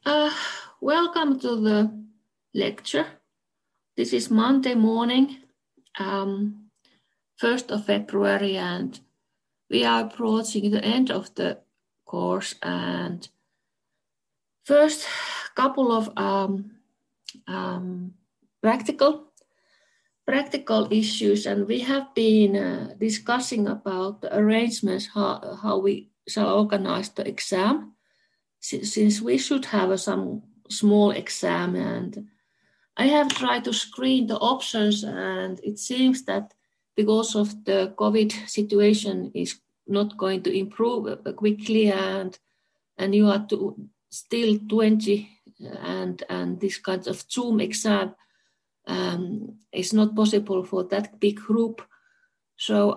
Uh, Welcome to the lecture. This is Monday morning, 1st of February, and we are approaching the end of the course. And first, couple of practical issues, and we have been discussing about the arrangements, how we shall organize the exam, since we should have some small exam. And I have tried to screen the options, and it seems that because of the COVID situation is not going to improve quickly, and you are still 20, and this kind of Zoom exam is not possible for that big group. So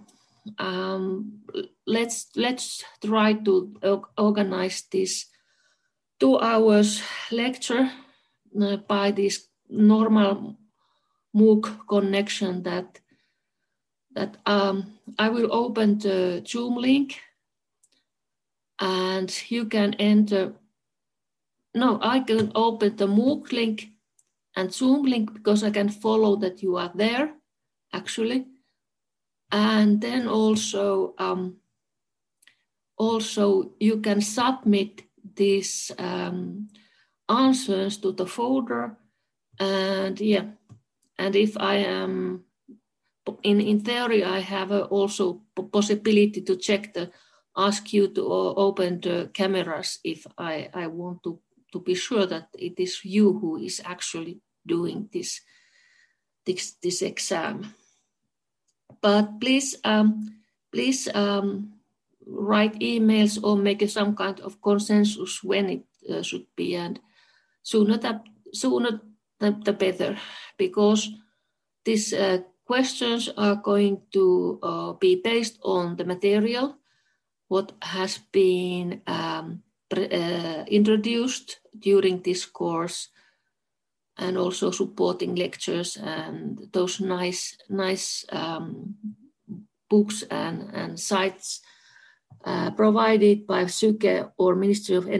let's try to organize this 2 hours lecture by this normal MOOC connection that I will open the Zoom link, and you can enter. No, I can open the MOOC link and Zoom link because I can follow that you are there actually. And then also you can submit these answers to the folder. And if I am in theory, I have also possibility to ask you to open the cameras if I want to be sure that it is you who is actually doing this exam. But please write emails or make some kind of consensus when it should be, and sooner the better, because these questions are going to be based on the material what has been introduced during this course, and also supporting lectures and those nice books and sites provided by Syke or Ministry of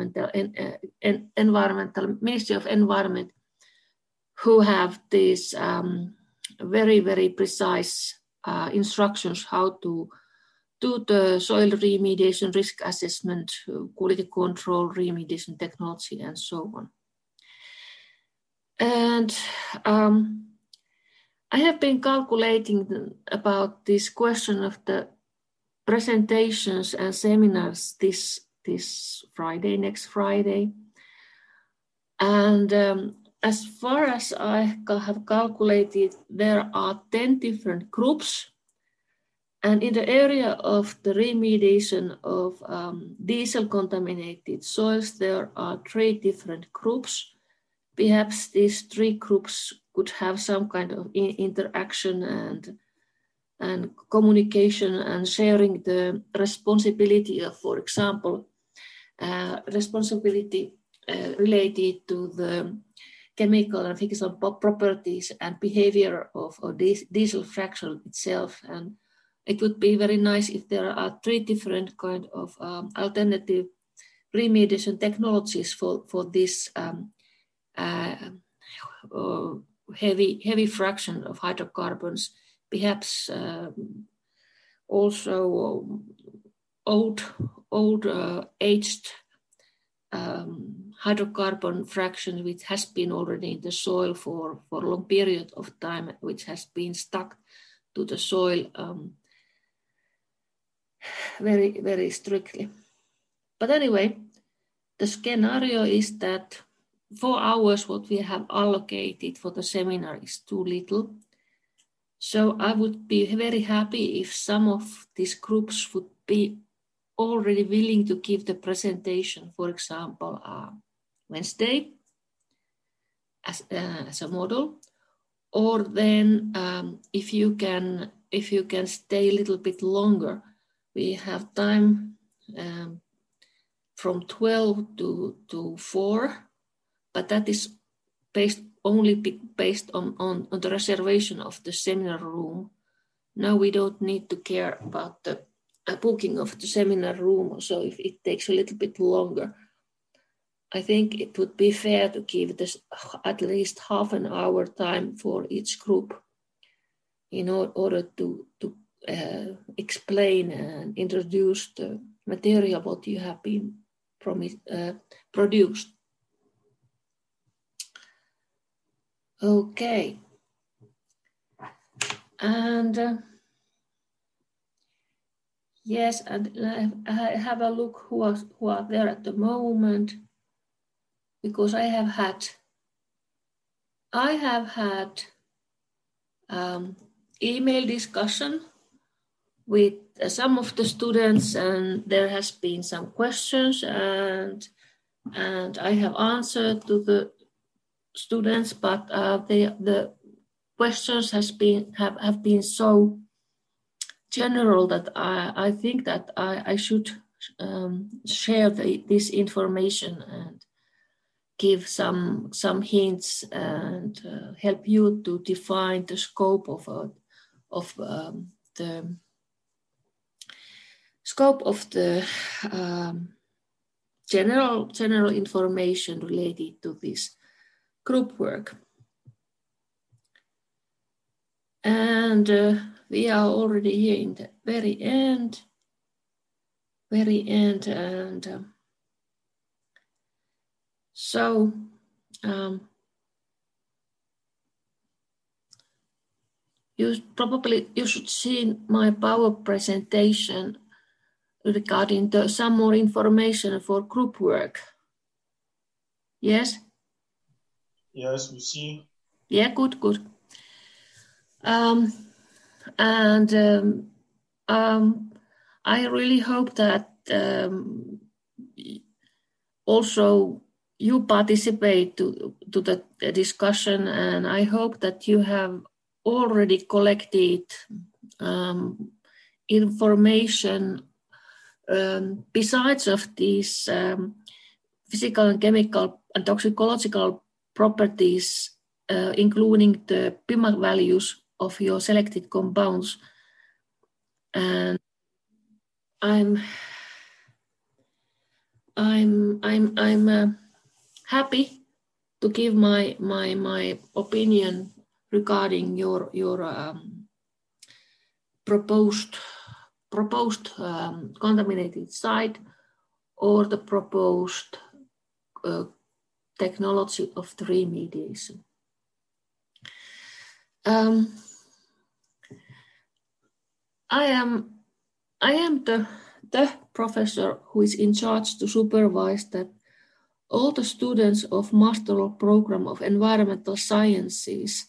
Ministry of Environment, who have these very, very precise instructions how to do the soil remediation, risk assessment, quality control, remediation technology, and so on. And I have been calculating about this question of the presentations and seminars this Friday, next Friday. And as far as I have calculated, there are 10 different groups. And in the area of the remediation of diesel contaminated soils, there are 3 different groups. Perhaps these 3 groups could have some kind of interaction and communication and sharing the responsibility of, for example, responsibility related to the chemical and physical properties and behavior of diesel fraction itself. And it would be very nice if there are 3 different kind of alternative remediation technologies for this heavy fraction of hydrocarbons, perhaps also old aged hydrocarbon fraction which has been already in the soil for a long period of time, which has been stuck to the soil very, very strictly. But anyway, the scenario is that 4 hours what we have allocated for the seminar is too little. So I would be very happy if some of these groups would be already willing to give the presentation, for example, Wednesday as a model, or then if you can stay a little bit longer, we have time from 12 to 4, but that is only based on the reservation of the seminar room. Now we don't need to care about the booking of the seminar room, so if it takes a little bit longer, I think it would be fair to give this at least half an hour time for each group in order to explain and introduce the material what you have been produced. Okay. And yes, and I have a look who are there at the moment, because I have had email discussion with some of the students, and there has been some questions, and I have answered to the students, but the questions have been so general that I think that I should share this information and give some hints and help you to define the scope of the scope of the general information related to this group work. And we are already here in the very end, and so you should see my power presentation regarding some more information for group work. Yes? Yes, we see. Yeah, good. I really hope that also you participate to the discussion, and I hope that you have already collected information besides of these physical and chemical and toxicological properties, including the PIMA values of your selected compounds. And I'm happy to give my opinion regarding your proposed contaminated site or the proposed technology of the remediation. I am the professor who is in charge to supervise that all the students of Master Program of Environmental Sciences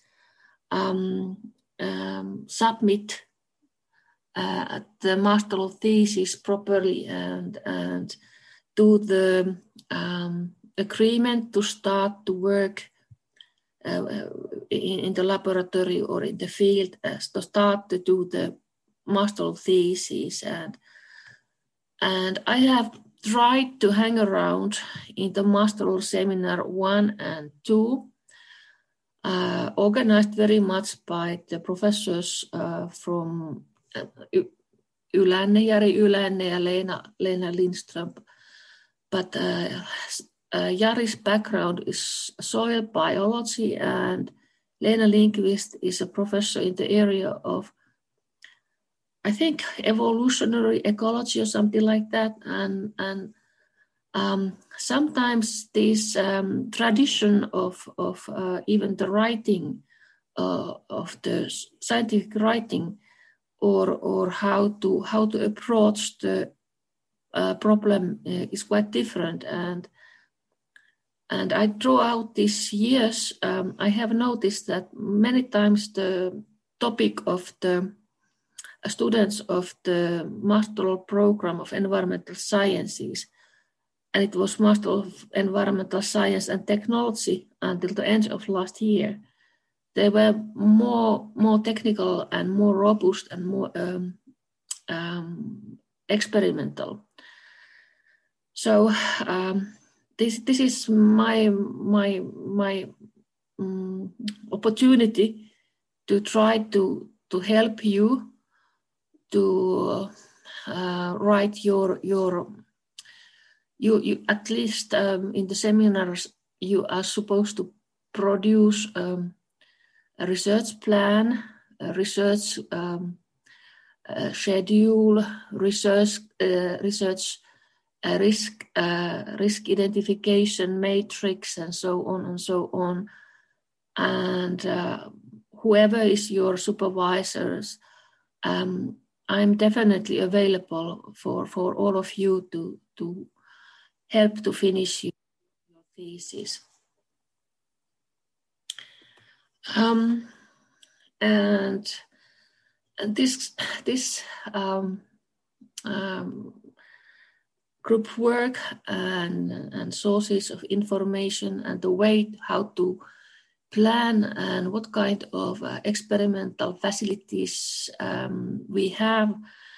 submit the master thesis properly and do the agreement to start to work in the laboratory or in the field, to start to do the master thesis, and I have tried to hang around in the master seminar 1 and 2, organized very much by the professors from Jari Ylänne and Lena Lindström. But Jari's background is soil biology, and Lena Lindqvist is a professor in the area of, I think, evolutionary ecology or something like that. And sometimes this tradition of even the writing of the scientific writing or how to approach the problem is quite different. And I throughout these years, I have noticed that many times the topic of the students of the Master Program of Environmental Sciences, and it was Master of Environmental Science and Technology until the end of last year, they were more technical and more robust and more experimental. So this is my opportunity to try to help you to write your you at least in the seminars, you are supposed to produce a research plan, a research schedule, research risk identification matrix, and so on and so on. And whoever is your supervisors, I'm definitely available for all of you to help to finish your thesis. And this group work and sources of information and the way how to plan and what kind of experimental facilities we have.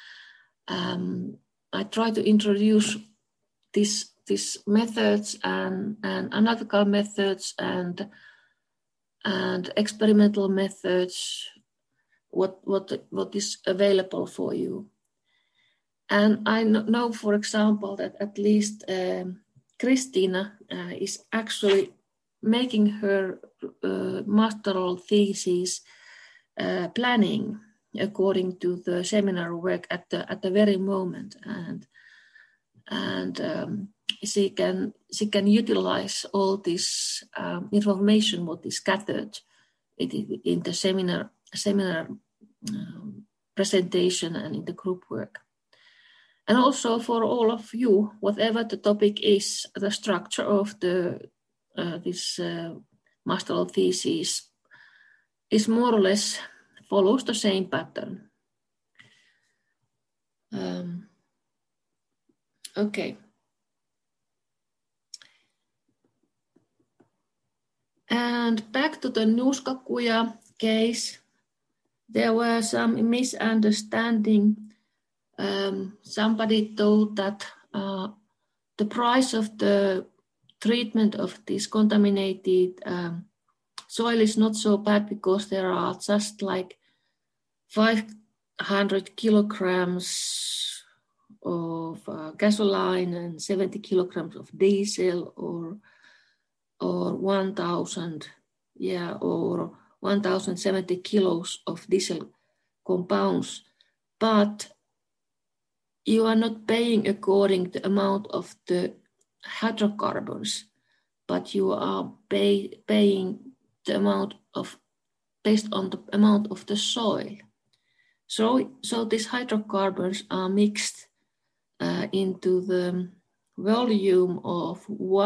I try to introduce these methods and analytical methods and experimental methods, what is available for you. And I know, for example, that at least Christina is actually making her masteral thesis planning according to the seminar work at the very moment, and she can utilize all this information what is gathered in the seminar presentation and in the group work. And also for all of you, whatever the topic is, the structure of this masteral thesis is more or less follows the same pattern. Okay. And back to the Nuuskakuja case, there were some misunderstanding. Somebody told that the price of the treatment of this contaminated soil is not so bad because there are just like 500 kilograms of gasoline and 70 kilograms of diesel, or 1,070 kilos of diesel compounds, but you are not paying according to the amount of the hydrocarbons, but you are paying the amount of based on the amount of the soil. So these hydrocarbons are mixed into the volume of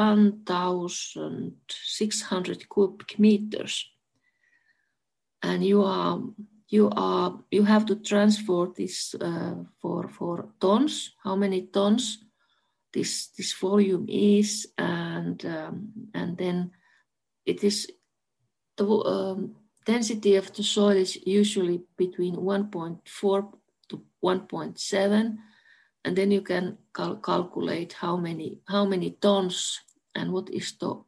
1,600 cubic meters, and you have to transport this for tons. How many tons this volume is, and then it is the density of the soil is usually between 1.4 to 1.7, and then you can calculate how many tons and what is the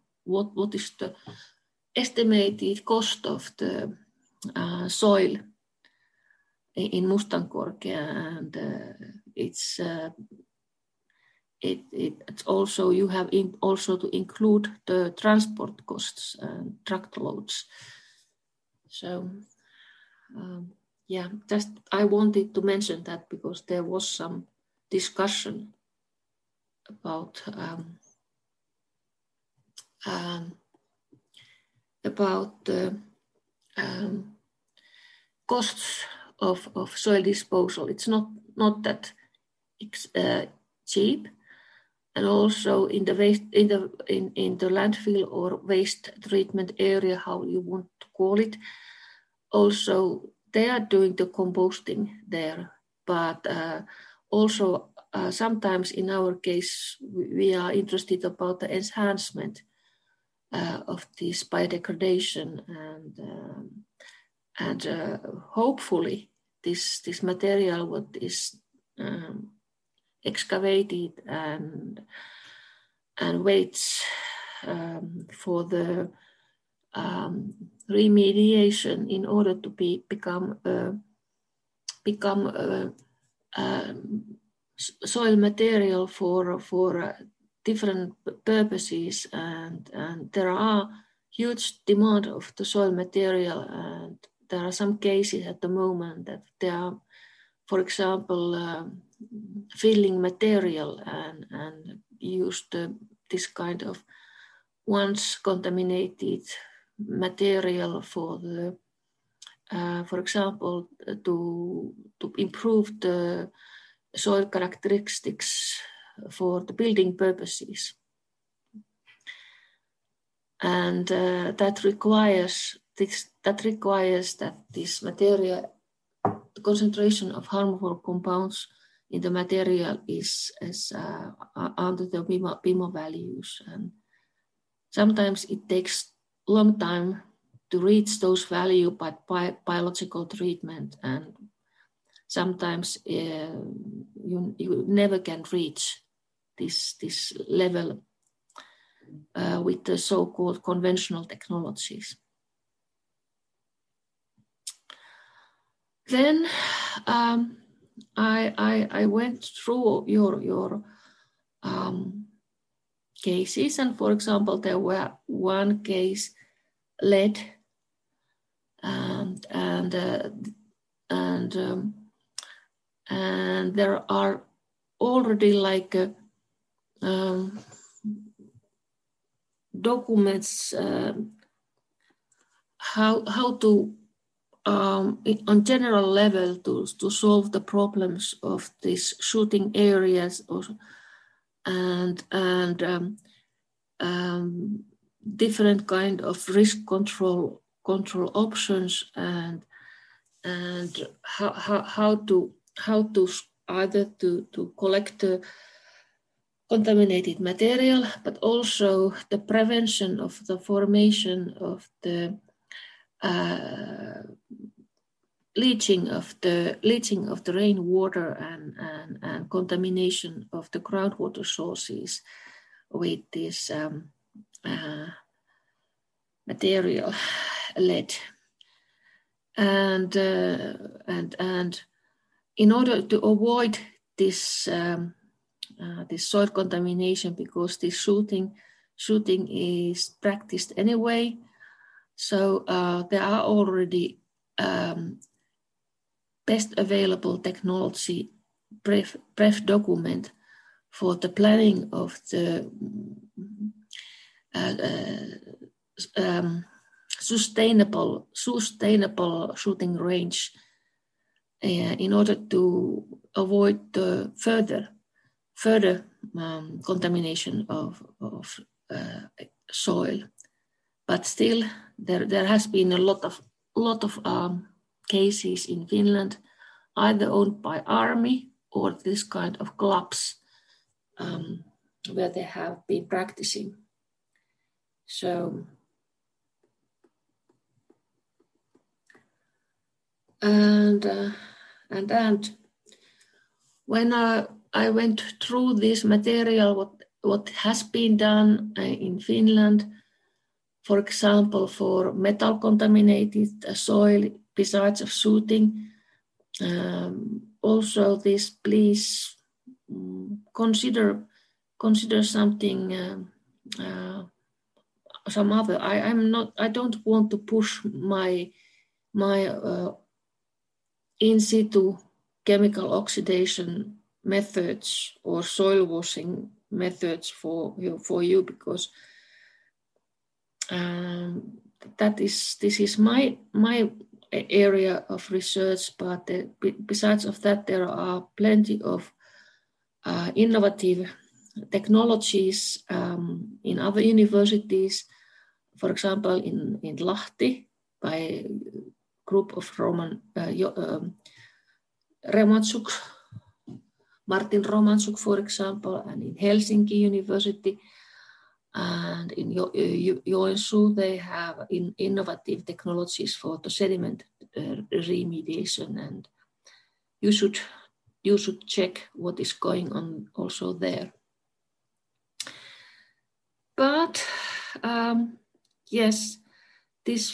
estimated cost of the soil in Mustankorkea, and it's also you have also to include the transport costs and truck loads. So just I wanted to mention that because there was some discussion about the costs of soil disposal. It's not that cheap, and also in the waste in the landfill or waste treatment area, how you want to call it. Also, they are doing the composting there, but also sometimes in our case we are interested about the enhancement of this biodegradation, and hopefully this material what is excavated and waits for the remediation in order to become soil material for different purposes, and there are huge demand of the soil material, and there are some cases at the moment that they are, for example, filling material and used this kind of once contaminated material for the, for example, to improve the soil characteristics for the building purposes. And that requires that this material, the concentration of harmful compounds in the material is under the BIMO values. And sometimes it takes a long time to reach those values by biological treatment, and sometimes you never can reach this level with the so-called conventional technologies. Then I went through your cases, and for example, there were one case, lead, and there are already like documents how to on general level to solve the problems of these shooting areas, and different kind of risk control options, and how to either to collect the contaminated material, but also the prevention of the formation of the leaching of the rainwater and contamination of the groundwater sources with this material, lead, and in order to avoid this this soil contamination, because this shooting is practiced anyway, so there are already best available technology PREF document for the planning of the sustainable shooting range in order to avoid the further contamination of soil. But still, there has been a lot of cases in Finland, either owned by army or this kind of clubs where they have been practicing. So, and when I went through this material, what has been done in Finland, for example, for metal contaminated soil, besides of shooting, also this, please consider something, some other. I don't want to push my in situ chemical oxidation methods or soil washing methods for you because this is my area of research, but besides of that, there are plenty of innovative technologies in other universities. For example, in Lahti, by a group of Martin Romanchuk, for example, and in Helsinki University, and in Joensuu, they have innovative technologies for the sediment remediation, and you should check what is going on also there. But yes, this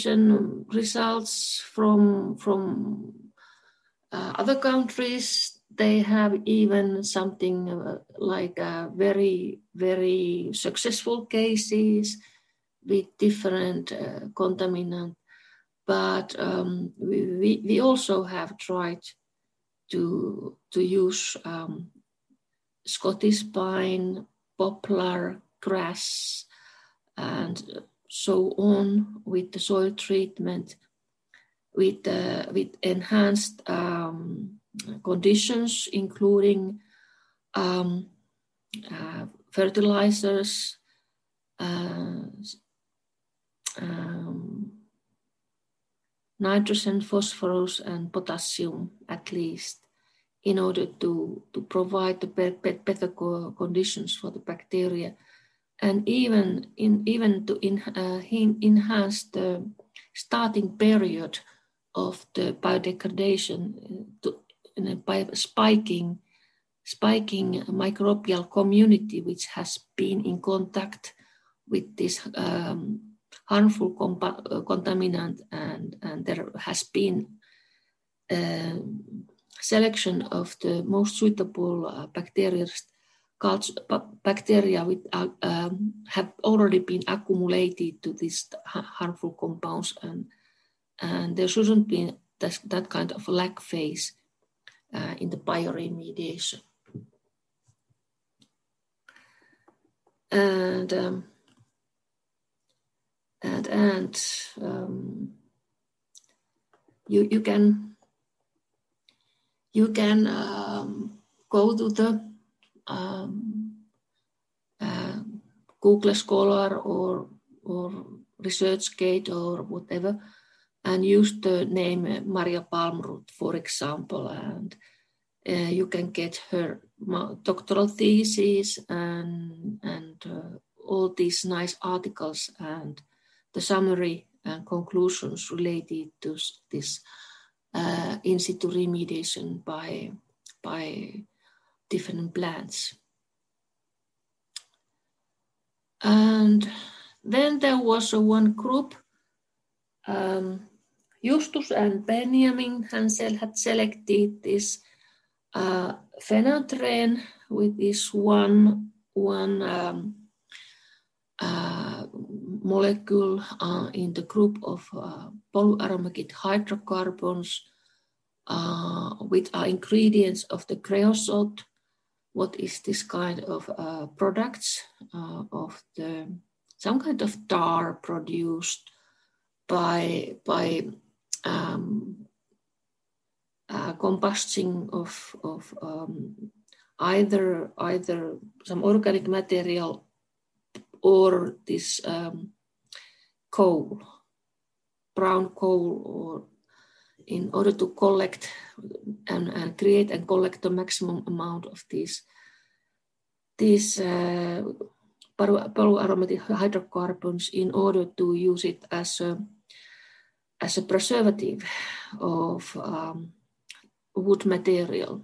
phytoremediation results from other countries. they have even something like very, very successful cases with different contaminants. But we also have tried to use Scottish pine, poplar, grass, and so on with the soil treatment, with enhanced conditions, including fertilizers, nitrogen, phosphorus, and potassium at least, in order to provide the better conditions for the bacteria, and even to enhance the starting period of the biodegradation by spiking microbial community which has been in contact with this harmful contaminant, and there has been selection of the most suitable bacteria which have already been accumulated to these harmful compounds, and there shouldn't be that kind of lag phase in the bioremediation. And you can go to the Google Scholar or ResearchGate or whatever, and use the name Maria Palmroth, for example, and you can get her doctoral thesis and all these nice articles and the summary and conclusions related to this in situ remediation by different plants. And then there was one group, Justus and Benjamin Hansel had selected this phenanthrene with this one molecule in the group of polyaromatic hydrocarbons, which are ingredients of the creosote. What is this kind of products of some kind of tar produced by combusting of either some organic material or this coal, brown coal, or in order to collect and create and collect the maximum amount of these polyaromatic hydrocarbons in order to use it as a preservative of wood material.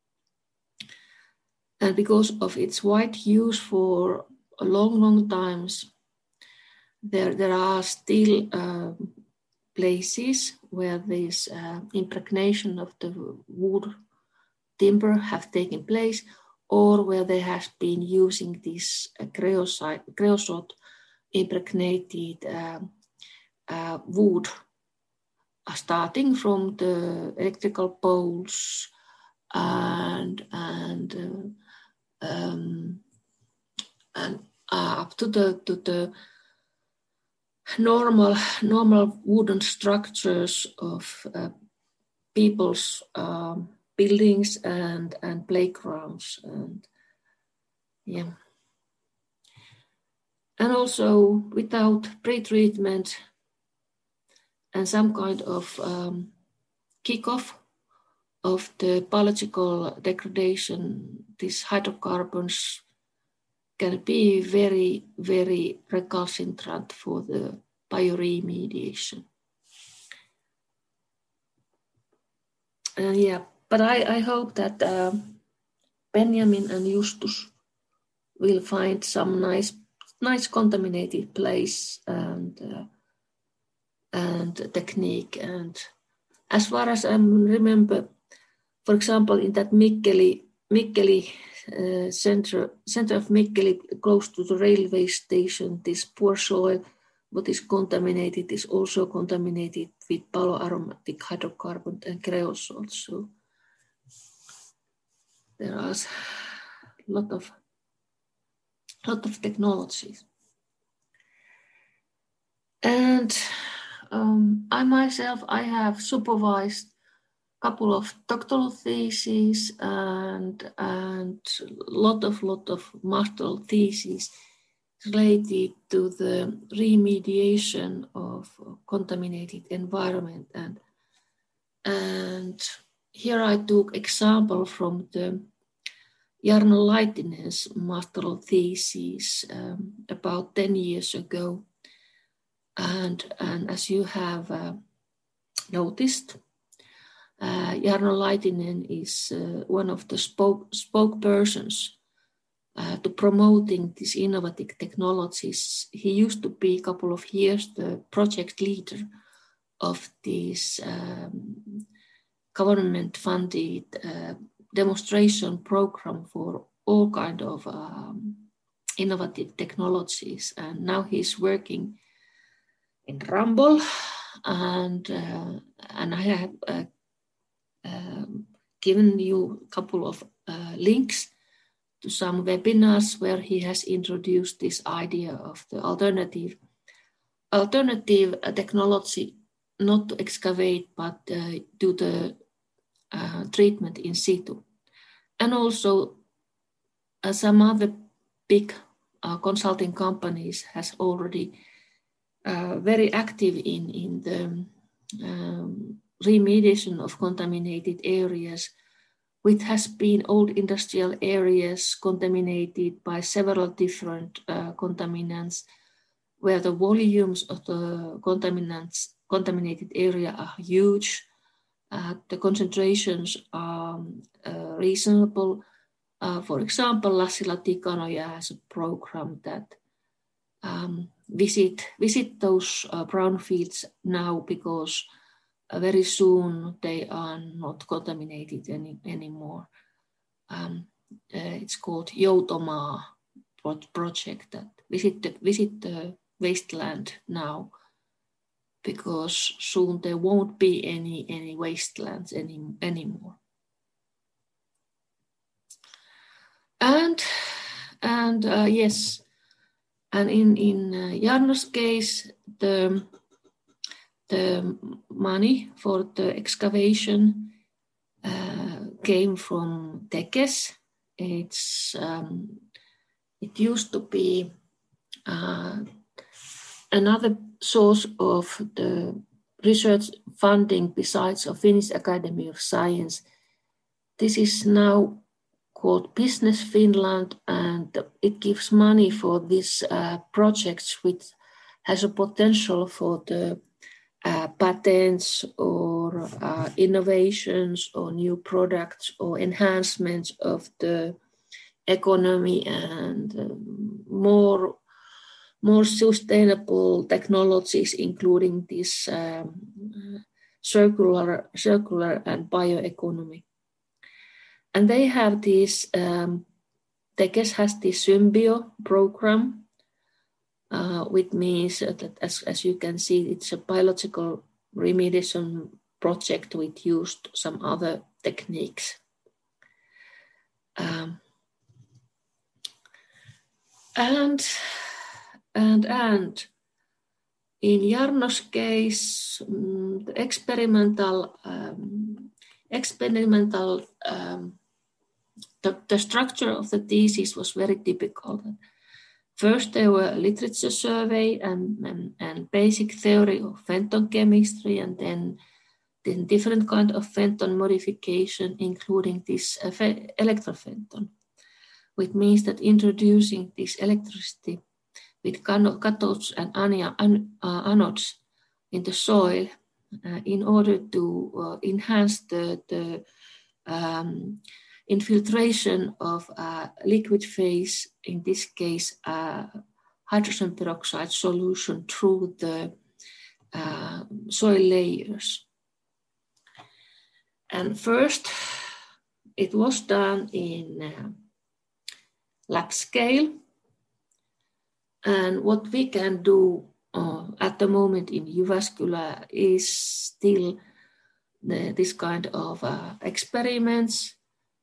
And because of its wide use for a long times, there are still places where this impregnation of the wood timber have taken place, or where they have been using this creosote impregnated wood, starting from the electrical poles and up to the normal wooden structures of people's buildings and playgrounds, and also without pre-treatment and some kind of kickoff of the biological degradation, these hydrocarbons can be very, very recalcitrant for the bioremediation. But I hope that Benjamin and Justus will find some nice contaminated place and technique. And as far as I remember, For example, in that Mikkeli center of Mikkeli, close to the railway station, this poor soil, what is contaminated, is also contaminated with polyaromatic hydrocarbon and creosote. So there are a lot of technologies. And I myself, I have supervised a couple of doctoral theses and lot of master's theses related to the remediation of contaminated environment. And here I took example from the Jarno Laitinen's master's thesis about 10 years ago. And as you have noticed, Jarno Laitinen is one of the spokespersons to promoting these innovative technologies. He used to be a couple of years the project leader of this government-funded demonstration program for all kind of innovative technologies. And now he's working in Ramboll, and I have given you a couple of links to some webinars where he has introduced this idea of the alternative technology, not to excavate, but do the treatment in situ. And also some other big consulting companies has already very active in the remediation of contaminated areas, which has been old industrial areas contaminated by several different contaminants, where the volumes of the contaminated area are huge. The concentrations are reasonable. For example, Lassila Tikanoja has a program that visit those brownfields now, because very soon they are not contaminated anymore. It's called Joutomaa project, that visit the wasteland now, because soon there won't be any wastelands anymore. And yes, and in Jarno's case, the money for the excavation came from Tekes. It used to be another source of the research funding besides of Finnish Academy of Science. This is now called Business Finland, and it gives money for these projects which has a potential for the patents or innovations or new products or enhancements of the economy and more sustainable technologies, including this circular and bioeconomy. And they have this, Tekes has this Symbio program, which means that, as you can see, it's a biological remediation project which used some other techniques. And in Jarno's case, the the structure of the thesis was very typical. First, there were literature survey and basic theory of Fenton chemistry, and then different kind of Fenton modification, including this electrophenton, which means that introducing this electricity with cathodes and anodes in the soil in order to enhance the infiltration of liquid phase, in this case hydrogen peroxide solution, through the soil layers. And first, it was done in lab scale. And what we can do at the moment in Jyväskylä is still this kind of experiments,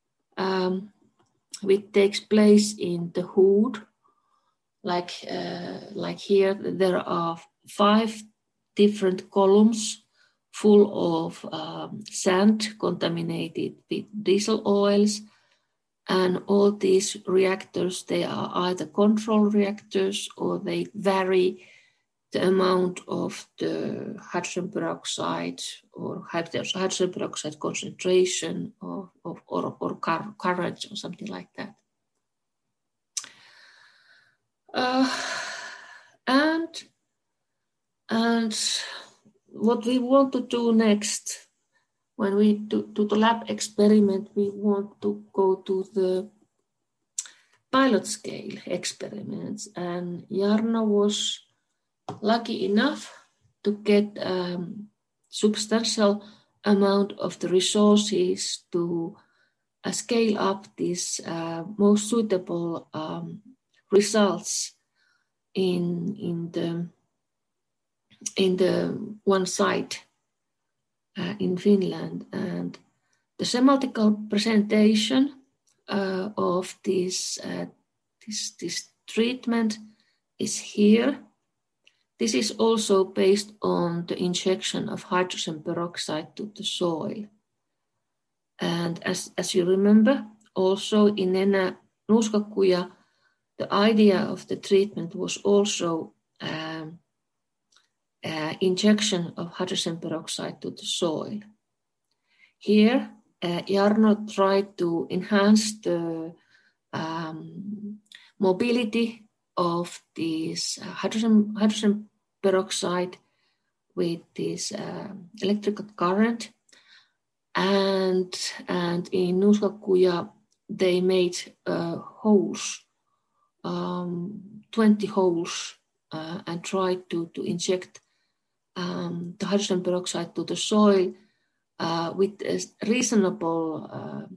which takes place in the hood. Like here, there are 5 different columns full of sand contaminated with diesel oils. And all these reactors, they are either control reactors or they vary the amount of the hydrogen peroxide or hydrogen peroxide concentration or current or something like that. And what we want to do next, when we do the lab experiment, we want to go to the pilot scale experiments. And Jarno was lucky enough to get substantial amount of the resources to scale up these most suitable results in the one site in Finland. And the semiotical presentation of this treatment is here. This is also based on the injection of hydrogen peroxide to the soil. And as you remember, also in Nenä Nuuskakuja, the idea of the treatment was also injection of hydrogen peroxide to the soil. Here, Jarno tried to enhance the mobility of this hydrogen peroxide with this electrical current, and in Nuuskakuja they made holes, 20 holes, and tried to inject the hydrogen peroxide to the soil with a reasonable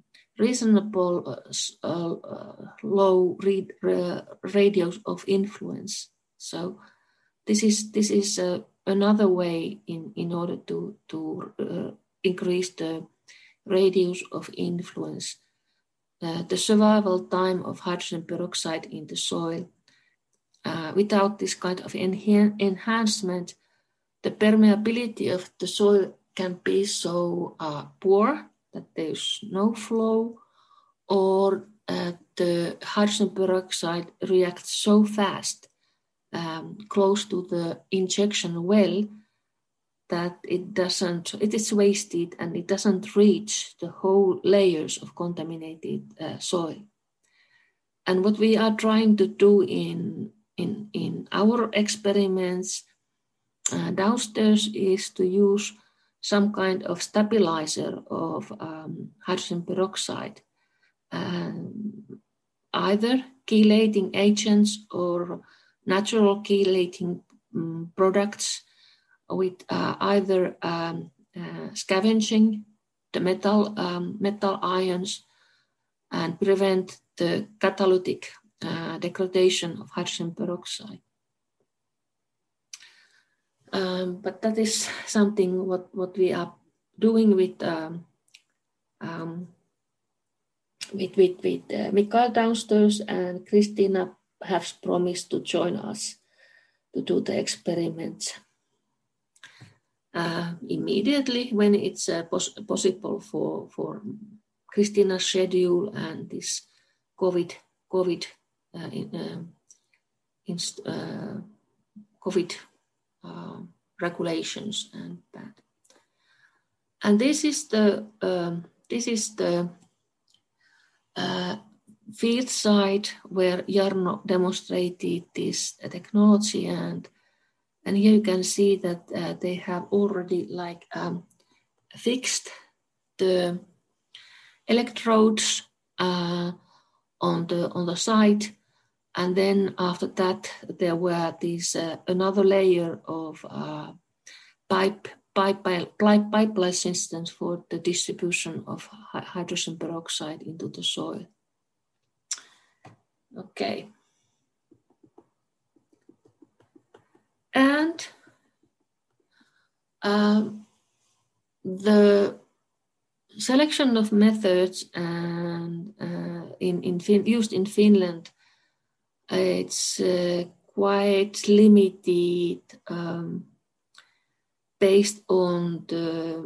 low radius of influence. So this is another way in order to increase the radius of influence. The survival time of hydrogen peroxide in the soil. Without this kind of enhancement, the permeability of the soil can be so poor that there's no flow, or the hydrogen peroxide reacts so fast close to the injection well that it is wasted and it doesn't reach the whole layers of contaminated soil. And what we are trying to do in our experiments downstairs is to use some kind of stabilizer of hydrogen peroxide, either chelating agents or natural chelating products with either scavenging the metal ions and prevent the catalytic degradation of hydrogen peroxide. But that is something what we are doing with Mikael downstairs, and Christina has promised to join us to do the experiments immediately when it's possible for Christina's schedule and this COVID regulations and that. And this is the field site where Jarno demonstrated this technology, and here you can see that they have already fixed the electrodes on the site, and then after that there were these another layer of pipe pipeline systems for the distribution of hydrogen peroxide into the soil. Okay. And the selection of methods and used in Finland, it's quite limited based on the,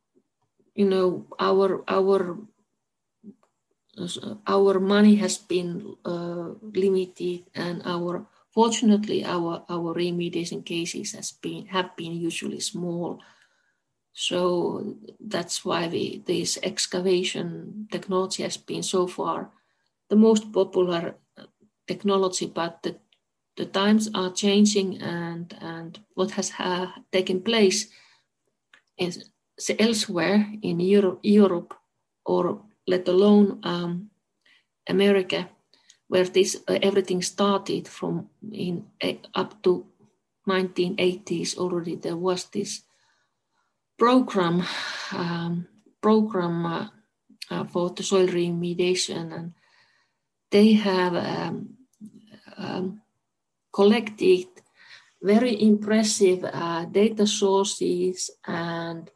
our money has been limited, and fortunately our remediation cases have been usually small. So that's why this excavation technology has been so far the most popular technology, but the times are changing, and what has taken place is elsewhere in Europe, or let alone America, where this everything started from up to 1980s already. There was this program for the soil remediation, and they have collected very impressive data sources and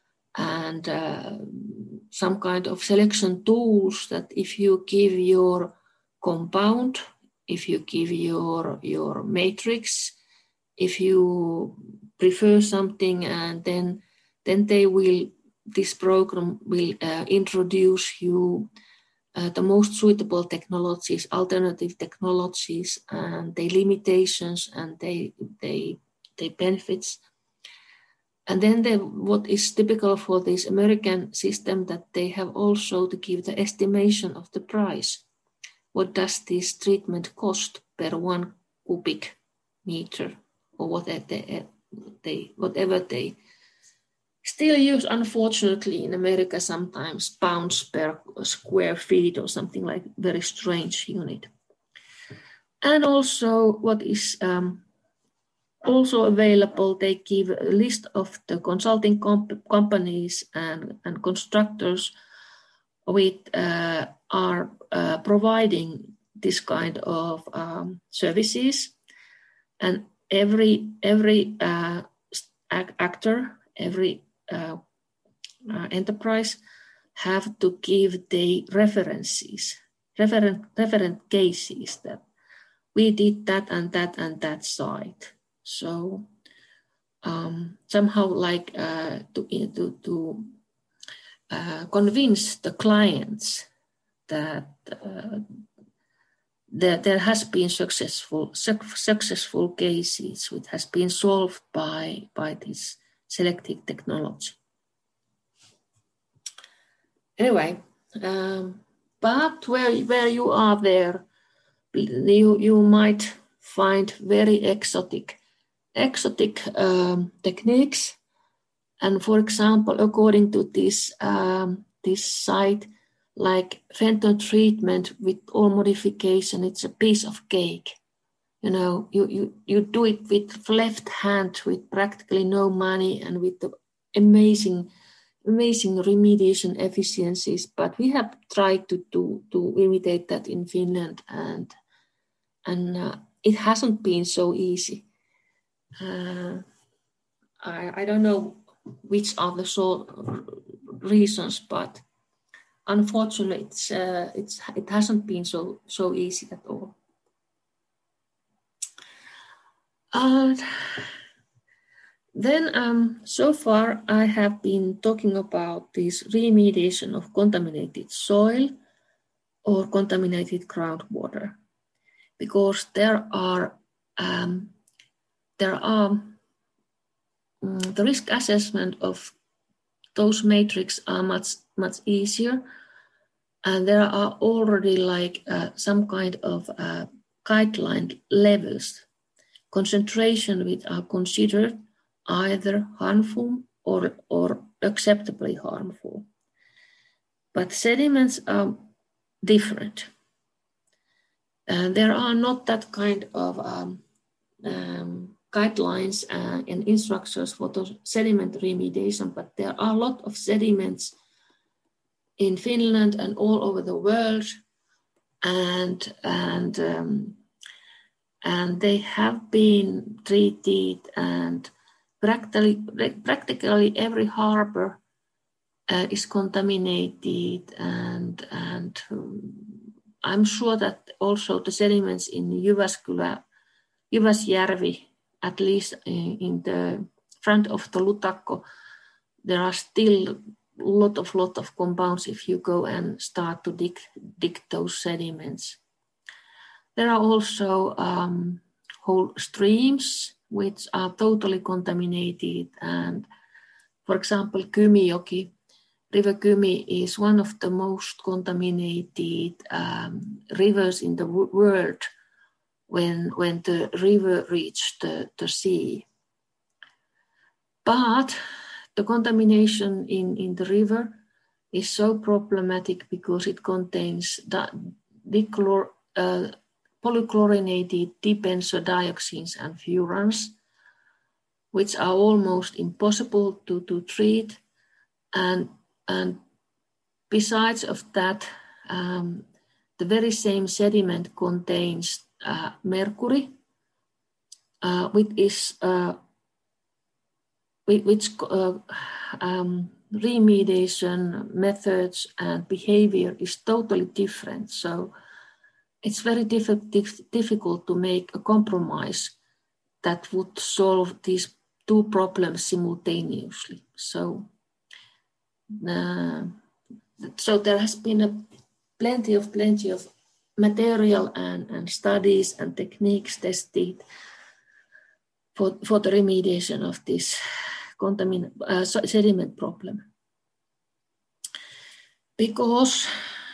some kind of selection tools that if you give your compound, if you give your matrix, if you prefer something, and then this program will introduce you the most suitable technologies, alternative technologies, and their limitations and their benefits. And then what is typical for this American system, that they have also to give the estimation of the price. What does this treatment cost per 1 cubic meter, or whatever they still use, unfortunately, in America, sometimes pounds per square feet or something like very strange unit. And also what is also available, they give a list of the consulting companies and constructors which are providing this kind of services, and every actor, every enterprise have to give the references, referent cases that we did that and that and that site. So somehow like to convince the clients that there has been successful cases which has been solved by this selective technology. Anyway, but where you are there, you might find very exotic techniques. And for example, according to this site, like Fenton treatment with all modification, it's a piece of cake. You do it with left hand with practically no money and with the amazing remediation efficiencies. But we have tried to imitate that in Finland, and it hasn't been so easy. I don't know which are the reasons, but unfortunately, it hasn't been so easy at all. Then so far I have been talking about this remediation of contaminated soil or contaminated groundwater, because there are the risk assessment of those matrix are much easier, and there are already like some kind of guideline levels, concentration which are considered either harmful or acceptably harmful. But sediments are different. And there are not that kind of guidelines and instructions for the sediment remediation, but there are a lot of sediments in Finland and all over the world, and they have been treated, and practically every harbor is contaminated, and I'm sure that also the sediments in Jyväsjärvi, at least in the front of the Lutakko, there are still lot of compounds if you go and start to dig those sediments. There are also whole streams which are totally contaminated, and for example, Kymijoki, River Kymi is one of the most contaminated rivers in the world when the river reached the sea. But the contamination in the river is so problematic because it contains polychlorinated dibenzodioxins and furans, which are almost impossible to treat. And besides of that, the very same sediment contains mercury, which remediation methods and behavior is totally different. So it's very difficult to make a compromise that would solve these two problems simultaneously. So there has been plenty of material and studies and techniques tested for the remediation of this sediment problem. Because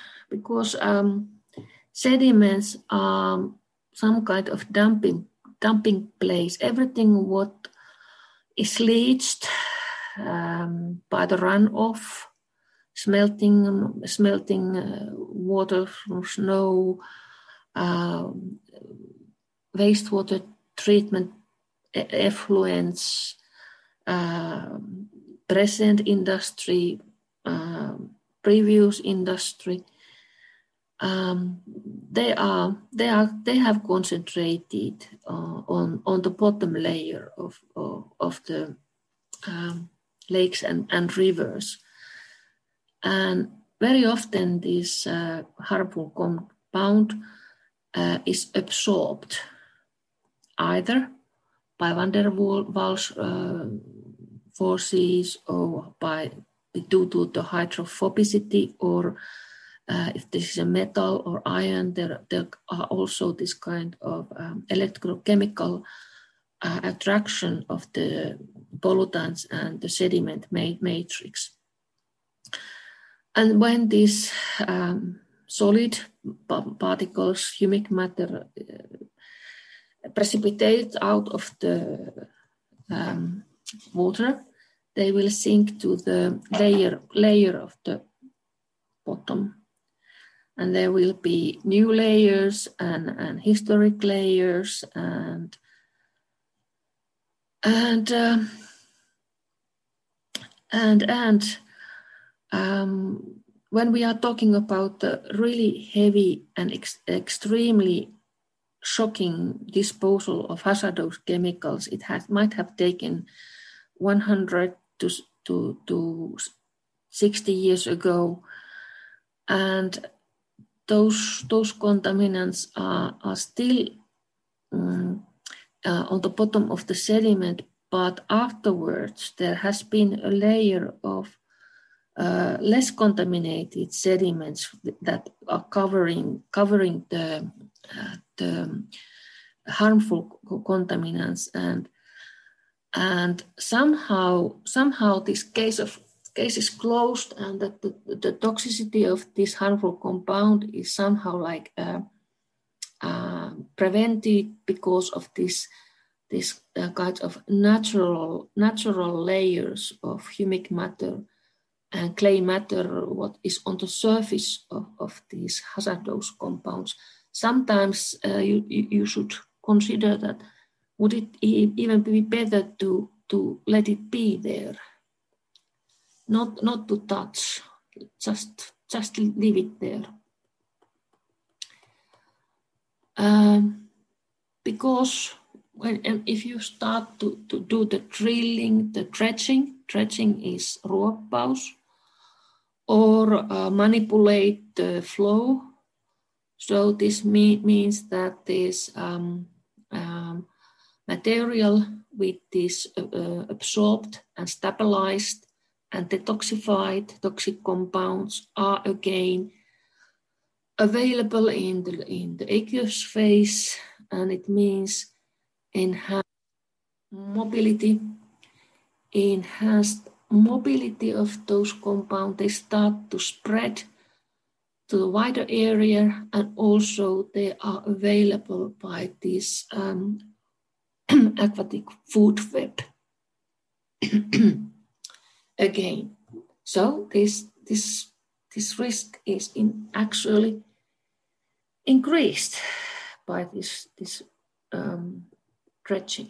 sediments are some kind of dumping place. Everything what is leached by the runoff, smelting water from snow, wastewater treatment effluents, present industry, previous industry. They have concentrated on the bottom layer of the lakes and rivers, and very often this harmful compound is absorbed either by van der Waals forces or due to the hydrophobicity, or if this is a metal or iron, there are also this kind of electrochemical attraction of the pollutants and the sediment matrix. And when these solid particles, humic matter, precipitate out of the water, they will sink to the layer of the bottom. And there will be new layers and historic layers and when we are talking about the really heavy and extremely shocking disposal of hazardous chemicals, it might have taken 100 to 60 years ago, and those contaminants are still on the bottom of the sediment, but afterwards there has been a layer of less contaminated sediments that are covering the harmful contaminants, and somehow this case is closed, and that the toxicity of this harmful compound is somehow like prevented because of this kind of natural layers of humic matter and clay matter, what is on the surface of these hazardous compounds. Sometimes you should consider that would it even be better to let it be there? Not to touch, just leave it there. Because if you start to do the drilling, the dredging is ruoppaus, or manipulate the flow. So this means that this material with this absorbed and stabilized and detoxified toxic compounds are again available in the aqueous phase, and it means enhanced mobility of those compounds. They start to spread to the wider area, and also they are available by this aquatic food web. Again, so this risk is actually increased by this dredging.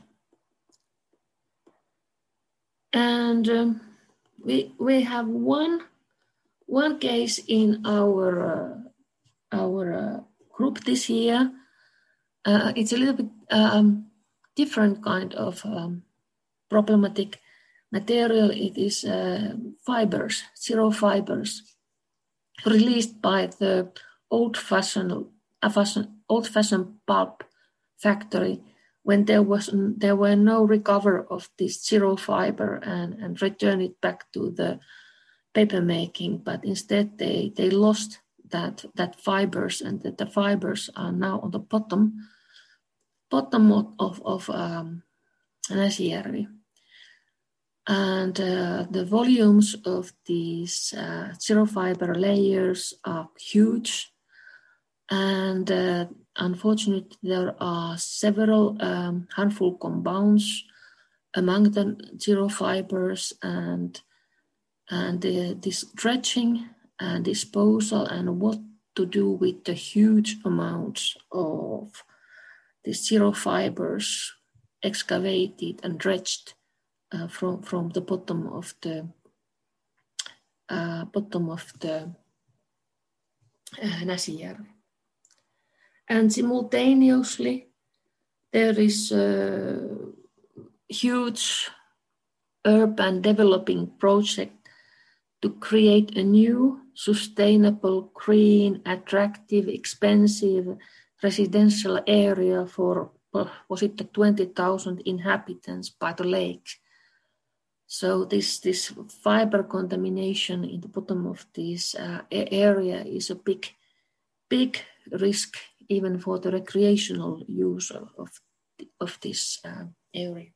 And we have one case in our group this year. It's a little bit different kind of problematic material. It is fibers, zero fibers, released by the old-fashioned pulp factory when there were no recovery of this zero fiber and return it back to the paper making, but instead they lost that fibers, and that the fibers are now on the bottom of Näsijärvi. And the volumes of these zero fiber layers are huge, and unfortunately there are several harmful compounds among the zero fibers, and this dredging and disposal and what to do with the huge amounts of the zero fibers excavated and dredged from the bottom of the Näsijärvi. And simultaneously there is a huge urban developing project to create a new, sustainable, green, attractive, expensive residential area for, was it the 20,000 inhabitants by the lake. So this fiber contamination in the bottom of this area is a big risk even for the recreational use of this area.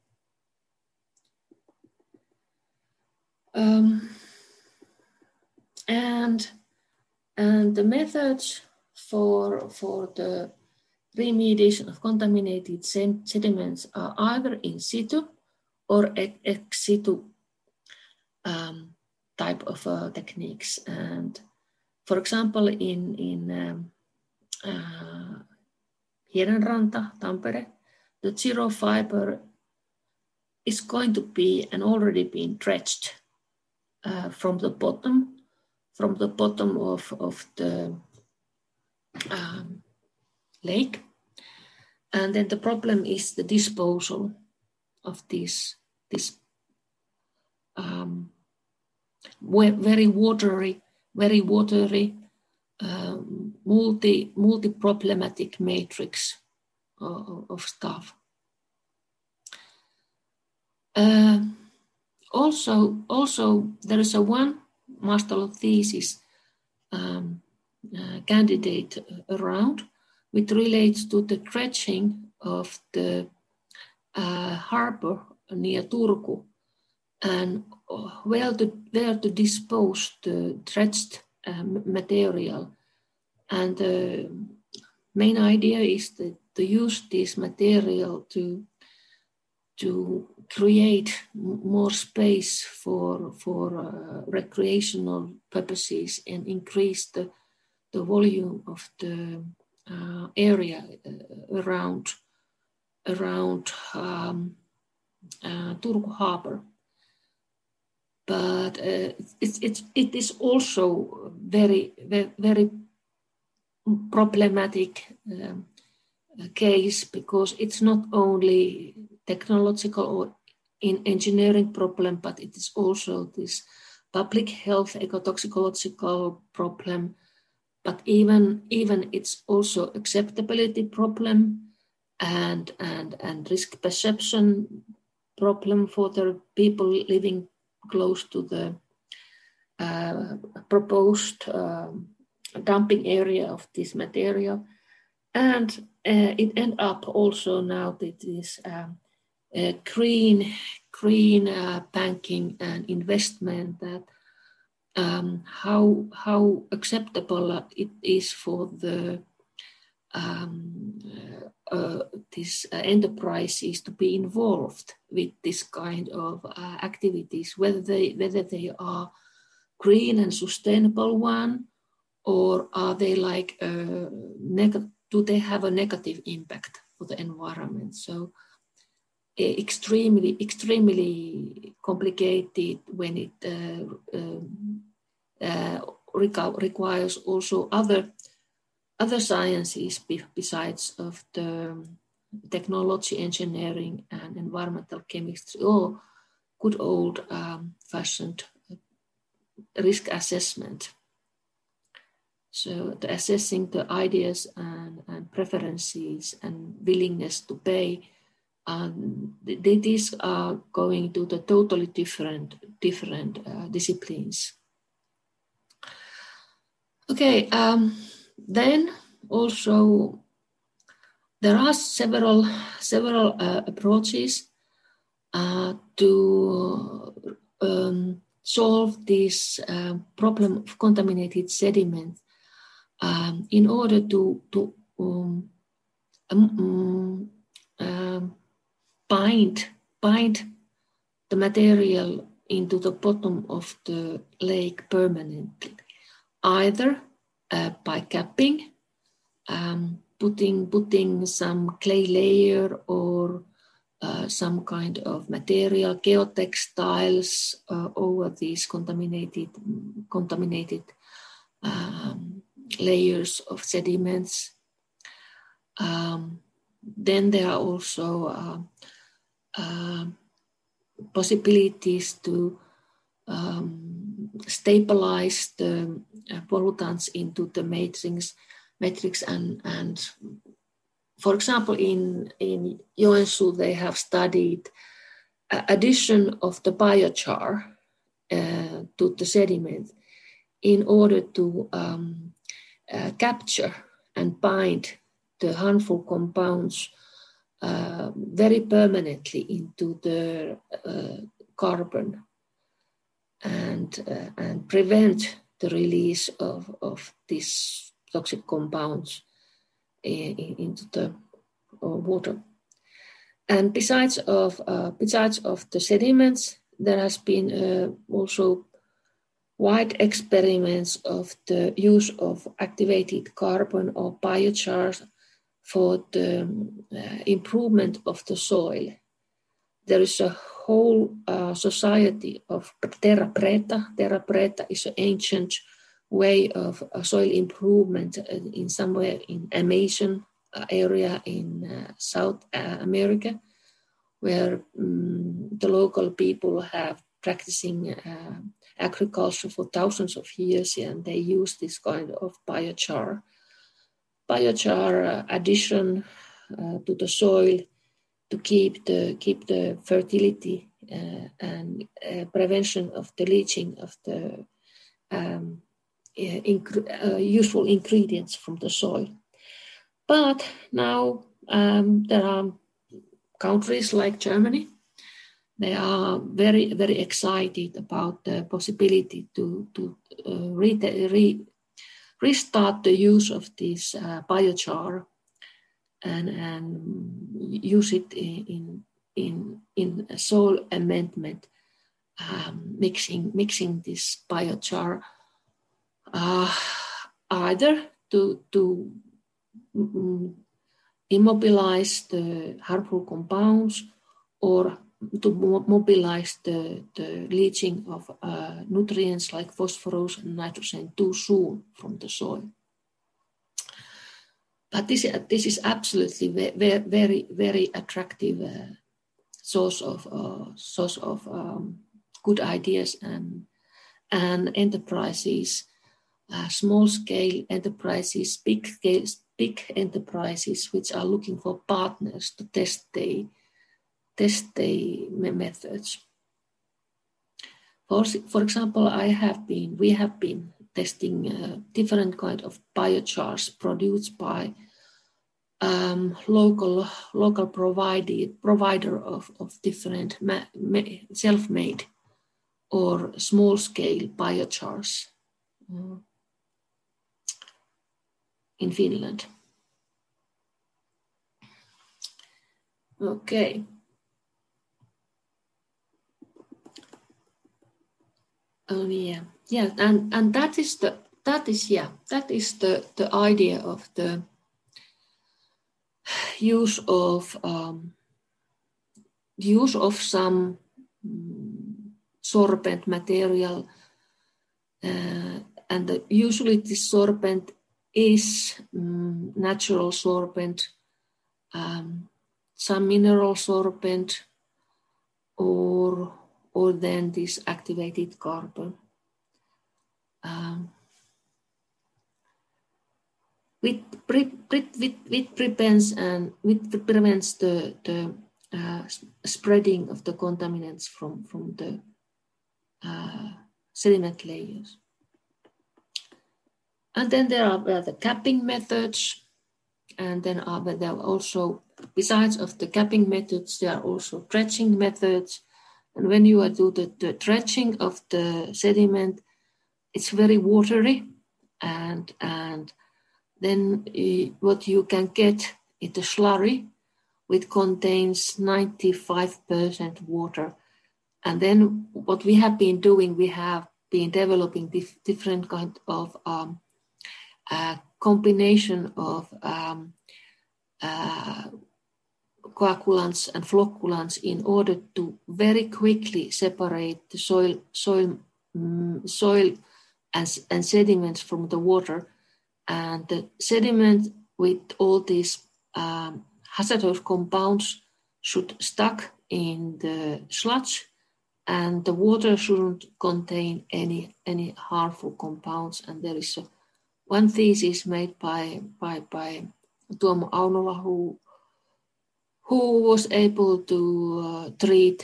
And the methods for the remediation of contaminated sediments are either in situ or ex situ type of techniques. And for example, in Hiedanranta, Tampere, the zero fiber is going to be and already been dredged from the bottom of the lake. And then the problem is the disposal of this very watery, multi-problematic matrix of stuff. Also, there is one master thesis candidate around, which relates to the dredging of the harbor near Turku, and where to dispose the dredged material. And the main idea is to use this material to create more space for recreational purposes and increase the volume of the area around around Turku Harbor. But it is also very problematic case, because it's not only technological or in engineering problem, but it is also this public health ecotoxicological problem. But even it's also acceptability problem and risk perception problem for the people living close to the proposed dumping area of this material. And it ended up also now that this green banking and investment, that how acceptable it is for the these enterprises to be involved with this kind of activities, whether they are green and sustainable one, or are they like do they have a negative impact for the environment? So extremely complicated when it requires also other sciences besides of the technology, engineering, and environmental chemistry, or good old fashioned risk assessment. So the assessing the ideas and preferences and willingness to pay, these are going to the totally different disciplines. Okay, then also there are several approaches to solve this problem of contaminated sediment in order to bind the material into the bottom of the lake permanently, either by capping, putting some clay layer or some kind of material, geotextiles over these contaminated layers of sediments. Then there are also possibilities to stabilize the pollutants into the matrix, and for example, in Joensuu, they have studied addition of the biochar to the sediment in order to capture and bind the harmful compounds very permanently into the carbon and prevent the release of these toxic compounds into the water. And besides of the sediments, there has been also wide experiments of the use of activated carbon or biochar for the improvement of the soil. There is a whole society of terra preta. Terra preta is an ancient way of soil improvement in somewhere in Amazon area in South America, where the local people have practicing agriculture for thousands of years, and they use this kind of biochar addition to the soil to keep the fertility and prevention of the leaching of the useful ingredients from the soil. But now there are countries like Germany. They are very, very excited about the possibility to restart the use of this biochar and use it in soil amendment, mixing this biochar either to immobilize the harmful compounds or to mobilize the leaching of nutrients like phosphorus and nitrogen too soon from the soil. But this is absolutely very, very attractive source of good ideas and enterprises, small-scale enterprises, big enterprises which are looking for partners to test the methods. For example, we have been testing different kind of biochars produced by local provider of different self-made or small-scale biochars in Finland. Okay. Oh yeah, and that is the idea of the use of some sorbent material, and usually this sorbent is natural sorbent, some mineral sorbent, or then this activated carbon. Which prevents the spreading of the contaminants from the sediment layers. And then there are the capping methods, and then there are also, besides of the capping methods, there are also dredging methods. And when you do the dredging of the sediment, it's very watery, and then what you can get is a slurry which contains 95% water. And then what we have been doing, we have been developing different kind of combination of coagulants and flocculants in order to very quickly separate the soil and sediments from the water. And the sediment with all these hazardous compounds should stuck in the sludge, and the water shouldn't contain any harmful compounds. And there is one thesis made by Tuomo Aunola, who was able to treat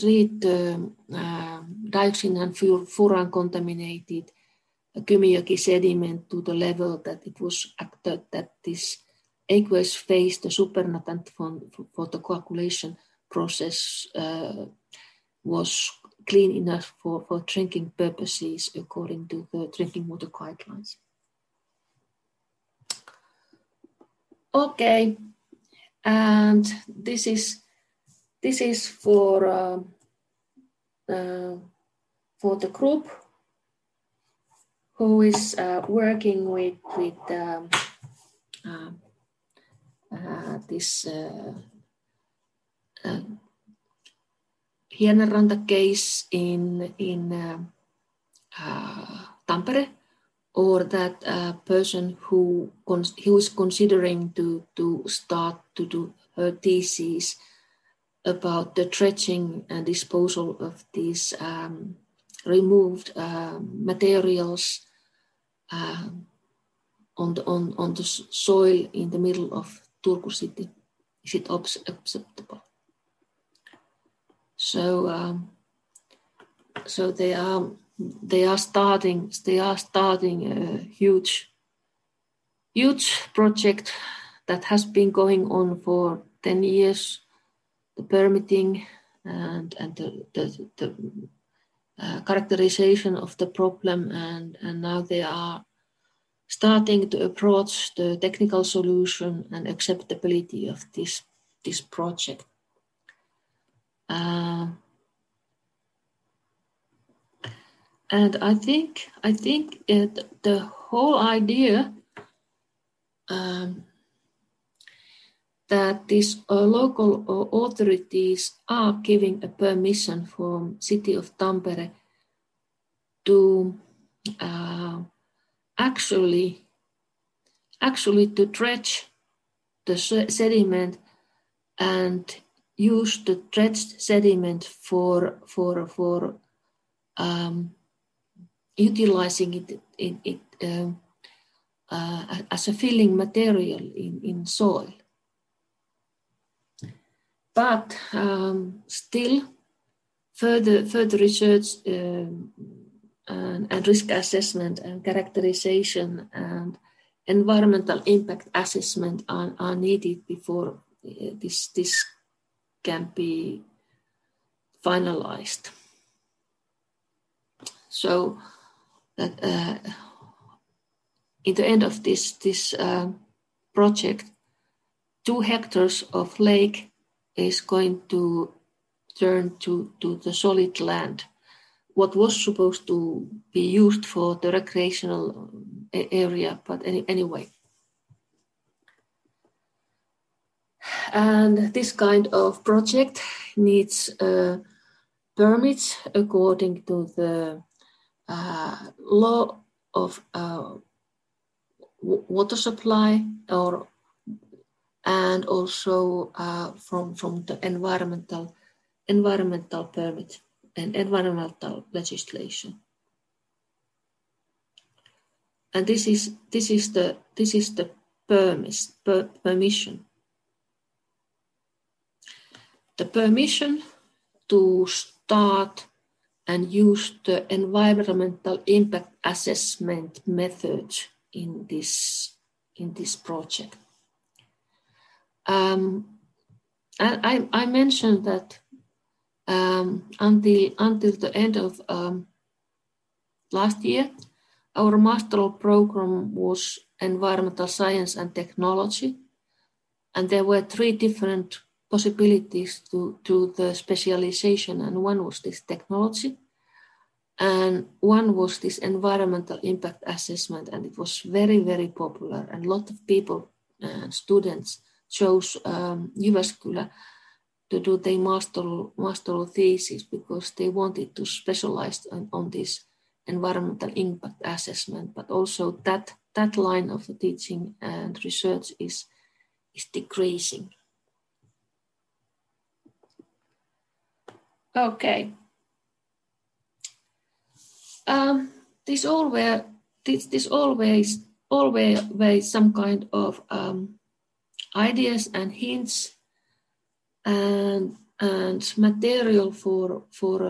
dioxin and furan contaminated Kymijoki sediment to the level that it was that this aqueous phase, the supernatant for the coagulation process, was clean enough for drinking purposes according to the drinking water guidelines. Okay, and this is for the group who is working with this Hienenranta case in Tampere, or that person who is considering to start to do her thesis about the dredging and disposal of these removed materials on the soil in the middle of Turku city. Is it acceptable? So they are starting a huge project that has been going on for 10 years. The permitting and the characterization of the problem, and now they are starting to approach the technical solution and acceptability of this project. And I think the whole idea that these local authorities are giving a permission from city of Tampere to actually to dredge the sediment and use the dredged sediment for utilizing it as a filling material in soil. But still, further research and risk assessment and characterization and environmental impact assessment are needed before this can be finalized. So that in the end of this project, 2 hectares of lake is going to turn to the solid land. What was supposed to be used for the recreational area, but anyway. And this kind of project needs permits according to the law of water supply, and also from the environmental permit and environmental legislation. And this is the permission. The permission to start and use the environmental impact assessment method in this project. And I mentioned that until the end of last year, our masteral program was environmental science and technology, and there were 3 different possibilities to the specialization, and one was this technology, and one was this environmental impact assessment, and it was very, very popular, and a lot of people and students chose Jyväskylä to do their masteral thesis because they wanted to specialize on this environmental impact assessment, but also that line of the teaching and research is decreasing. Okay. This always some kind of ideas and hints and material for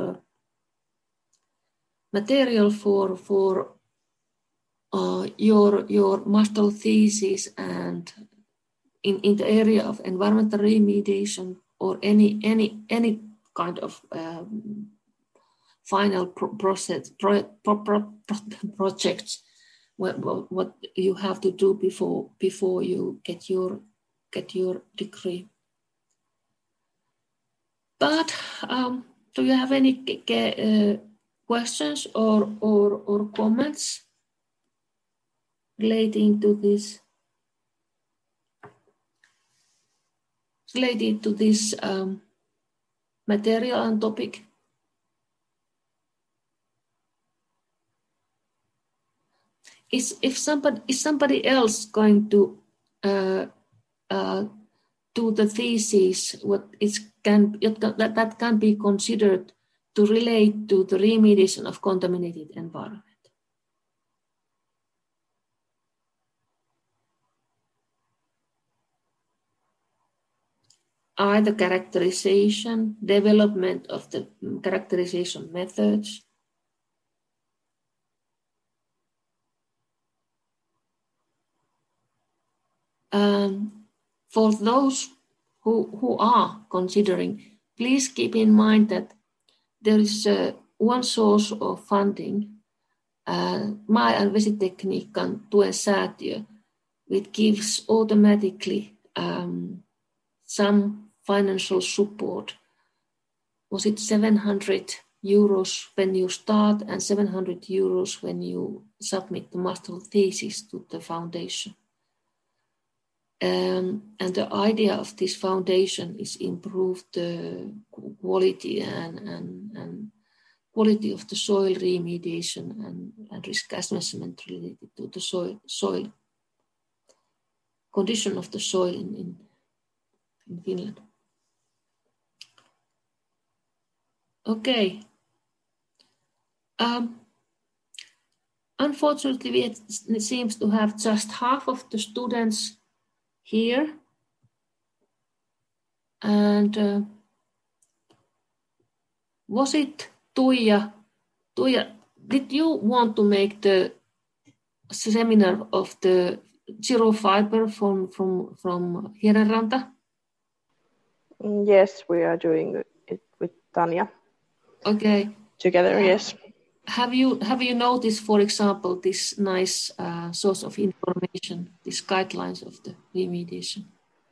your master thesis and in the area of environmental remediation or any kind of final projects, what you have to do before you get your degree. But do you have any questions or comments relating to this? Related to this material and topic? Is somebody else going to do the thesis that can be considered to relate to the remediation of contaminated environment? Either characterization, development of the characterization methods, for those who are considering, please keep in mind that there is one source of funding, maa- ja vesitekniikan tuen säätiö, which gives automatically some financial support. Was it 700 euros when you start and 700 euros when you submit the master thesis to the foundation? And the idea of this foundation is improve the quality and quality of the soil remediation and risk assessment related to the soil condition of the soil in Finland. Okay. Unfortunately, it seems to have just half of the students here. And was it Tuija? Tuija, did you want to make the seminar of the zero fiber from Hierenranta? Yes, we are doing it with Tanya. Okay. Together, yes. Have you noticed, for example, this nice source of information, these guidelines of the remediation?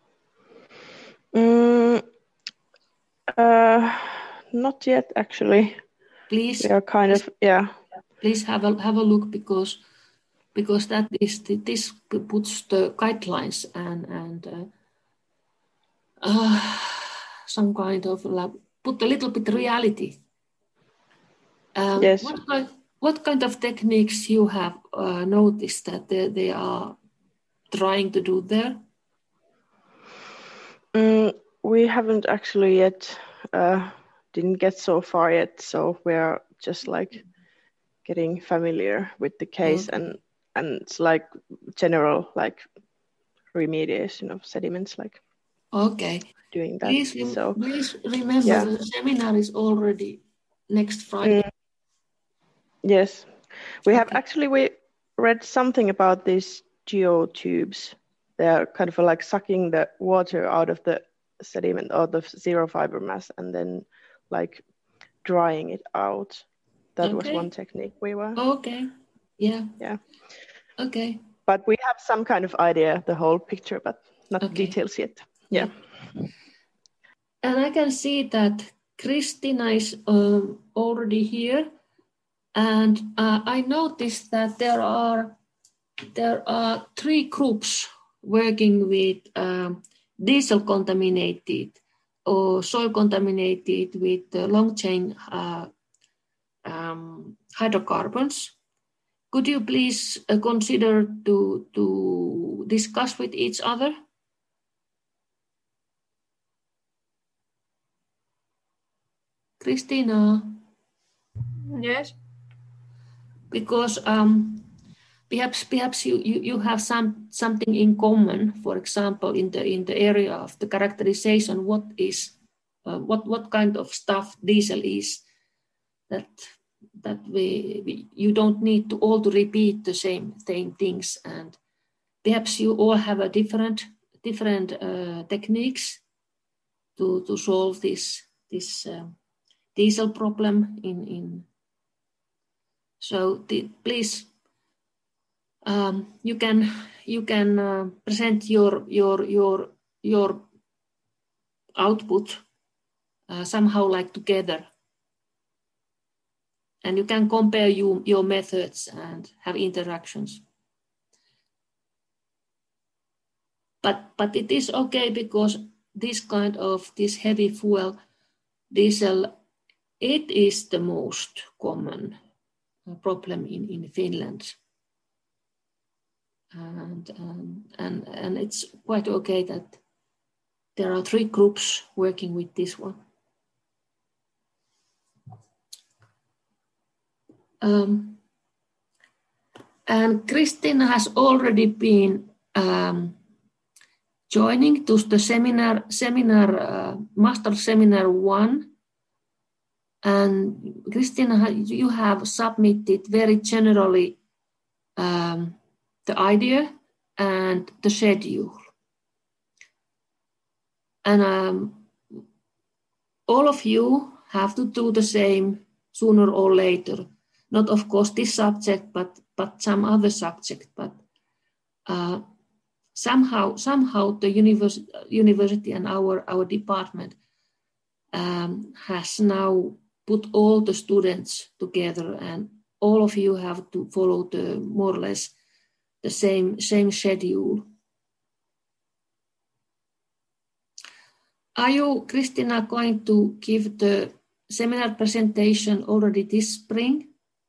Not yet, actually. Please. We are kind of, yeah. Please have a look because that is this puts the guidelines and some kind of put a little bit reality. Yes. What kind of techniques you have noticed that they are trying to do there? We haven't actually yet, didn't get so far yet. So we're just like getting familiar with the case and it's like general like remediation of sediments, like doing that. Please remember the seminar is already next Friday. Yes, we have actually, we read something about these geotubes. They're kind of like sucking the water out of the sediment or the zero fiber mass and then like drying it out. That was one technique we were. Okay. Yeah. Okay. But we have some kind of idea, the whole picture, but not details yet. Yeah. And I can see that Christina is already here. And I noticed that there are 3 groups working with diesel contaminated or soil contaminated with long chain hydrocarbons. Could you please consider to discuss with each other? Christina? Yes. Because perhaps you have something in common. For example, in the area of the characterization, what kind of stuff diesel is, that you don't need to all to repeat the same things, and perhaps you all have a different techniques to solve this diesel problem in. So please, you can present your output somehow like together, and you can compare your methods and have interactions. But it is okay because this heavy fuel diesel, it is the most common problem in Finland, and it's quite okay that there are 3 groups working with this one. And Christina has already been joining to the seminar master seminar 1. And Christina, you have submitted very generally the idea and the schedule. And all of you have to do the same sooner or later. Not, of course, this subject, but some other subject. But somehow the university and our department has now put all the students together, and all of you have to follow the more or less the same schedule. Are you, Christina, going to give the seminar presentation already this spring?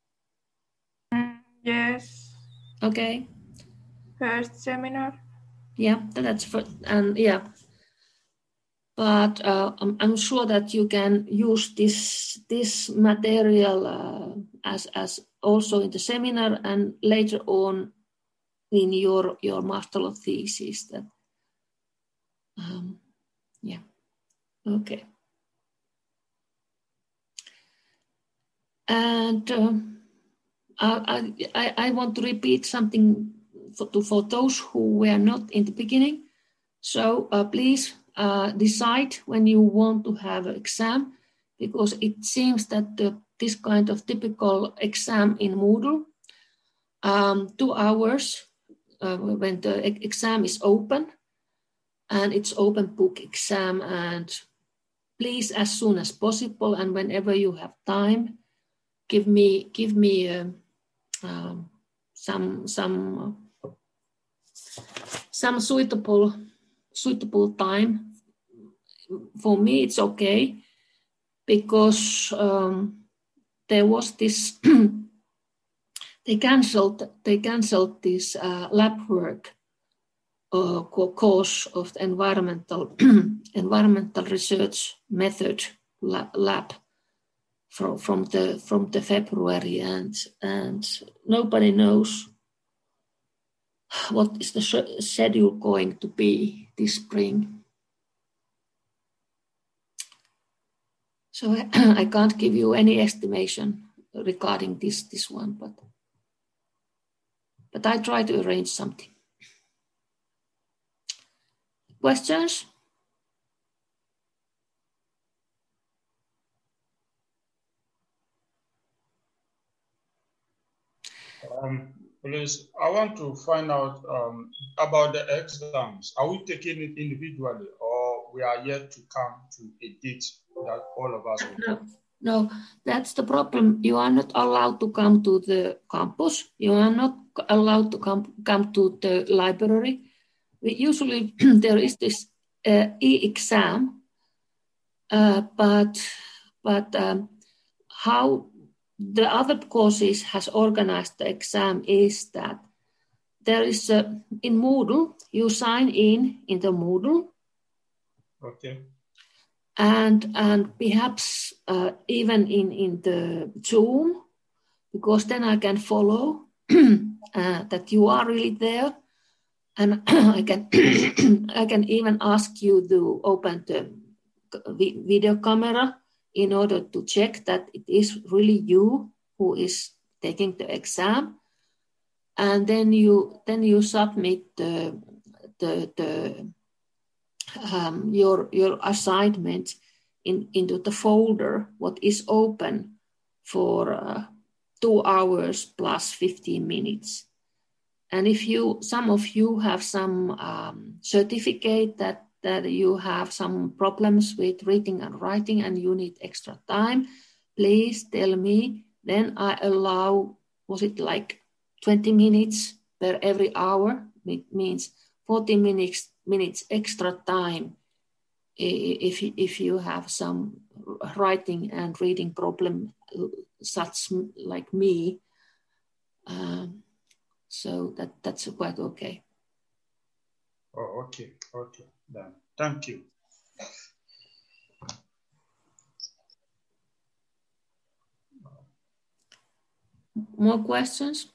Yes. Okay. First seminar. Yeah, that's for, and yeah. But I'm sure that you can use this material as also in the seminar and later on in your master thesis. That yeah, okay. And I want to repeat something for those who were not in the beginning. So please decide when you want to have an exam, because it seems that this kind of typical exam in Moodle, 2 hours when the exam is open, and it's open book exam, and please, as soon as possible and whenever you have time, give me some suitable time. For me, it's okay, because there was this they canceled this lab work course of the environmental research method lab from the February, and nobody knows what is the schedule going to be this spring. So I can't give you any estimation regarding this one, but I try to arrange something. Questions? Please, I want to find out about the exams. Are we taking it individually, or we are yet to come to a date that all of us will? No, that's the problem. You are not allowed to come to the campus. You are not allowed to come to the library. Usually there is this e-exam, but how the other courses has organized the exam is that there is in Moodle, you sign in the Moodle. Okay. And perhaps even in the Zoom, because then I can follow that you are really there, and I can even ask you to open the video camera in order to check that it is really you who is taking the exam, and then you submit your assignment into the folder what is open for 2 hours plus 15 minutes. And if some of you have some certificate that you have some problems with reading and writing and you need extra time, please tell me. Then I allow, was it like 20 minutes per every hour? It means 40 minutes extra time if you have some writing and reading problem, such like me. So that's quite okay. Oh, okay. Then thank you. More questions?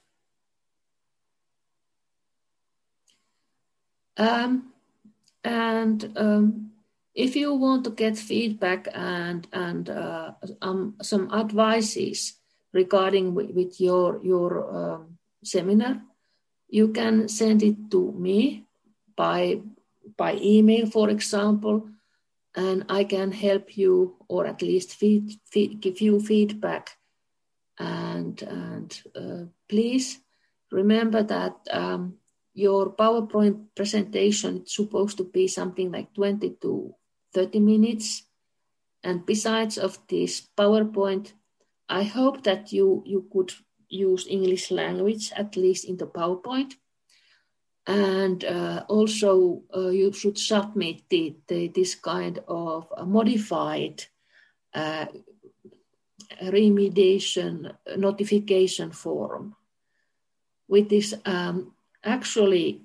If you want to get feedback and some advices regarding with your seminar, you can send it to me by email, for example, and I can help you, or at least give you feedback. And please remember that your PowerPoint presentation is supposed to be something like 20 to 30 minutes. And besides of this PowerPoint, I hope that you could use English language, at least in the PowerPoint. And also you should submit this kind of modified remediation notification form, which is actually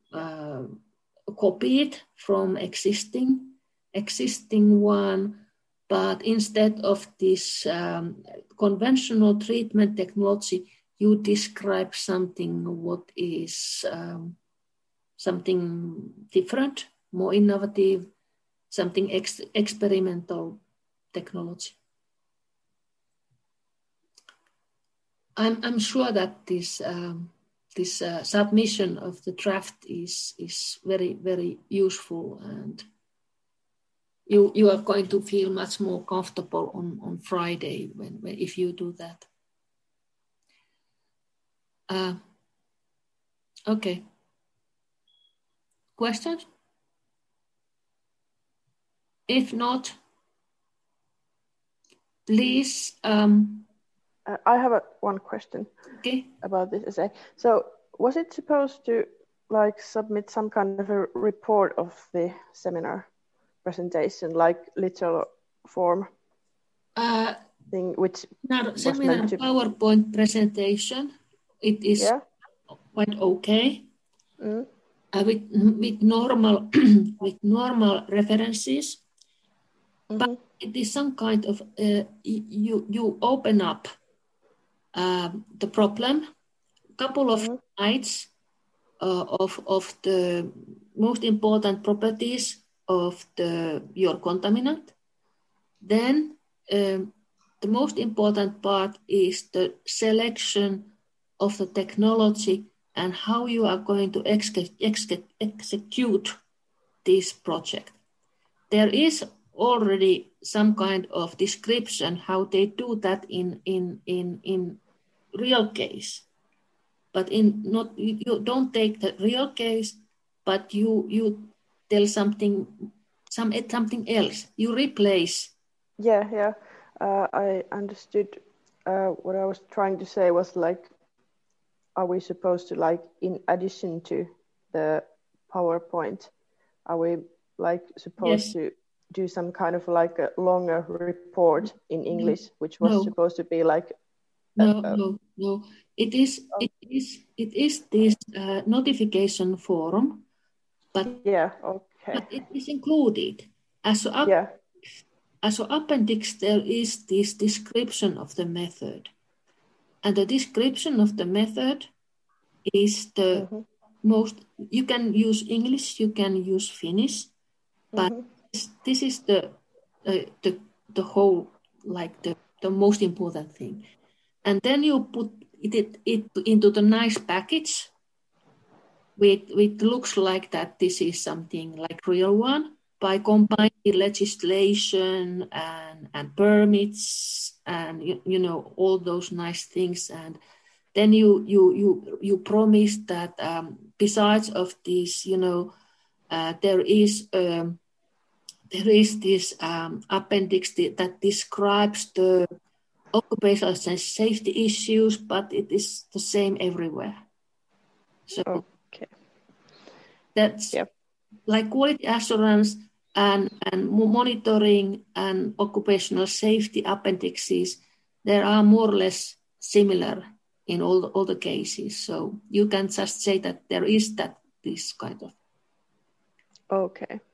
copied from existing one, but instead of this conventional treatment technology, you describe something what is something different, more innovative, something experimental technology. I'm sure that this submission of the draft is very, very useful, and you are going to feel much more comfortable on Friday if you do that. Okay. Questions? If not, please. I have one question about this essay. So was it supposed to submit some kind of a report of the seminar presentation, like literal form thing, which seminar PowerPoint presentation, it is quite okay. With normal normal references, but it is some kind of you open up the problem, couple of slides of the most important properties of your contaminant. Then the most important part is the selection of the technology and how you are going to execute this project. There is already some kind of description how they do that in real case, but you don't take the real case, but you tell something else. You replace. Yeah. I understood. What I was trying to say was are we supposed to in addition to the PowerPoint, are we supposed to do some kind of a longer report in English, which was supposed to be No. It is this notification form, but but it is included as an appendix. There is this description of the method, and the description of the method is the most. You can use English, you can use Finnish, but this is the whole, the most important thing. And then you put it into the nice package, which looks like that this is something like real one, by combining legislation and permits and all those nice things. And then you promise that besides of this, there is this appendix that describes the occupational safety issues, but it is the same everywhere. So that's like quality assurance and monitoring and occupational safety appendixes. There are more or less similar in all the cases. So you can just say that there is this kind of. Okay.